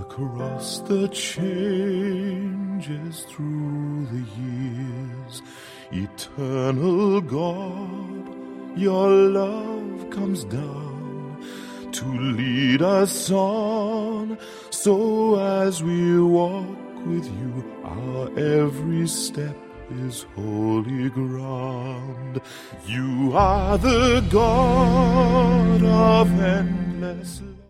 Across the changes through the years, eternal God, your love comes down to lead us on. So as we walk with you, our every step is holy ground. You are the God of endless love.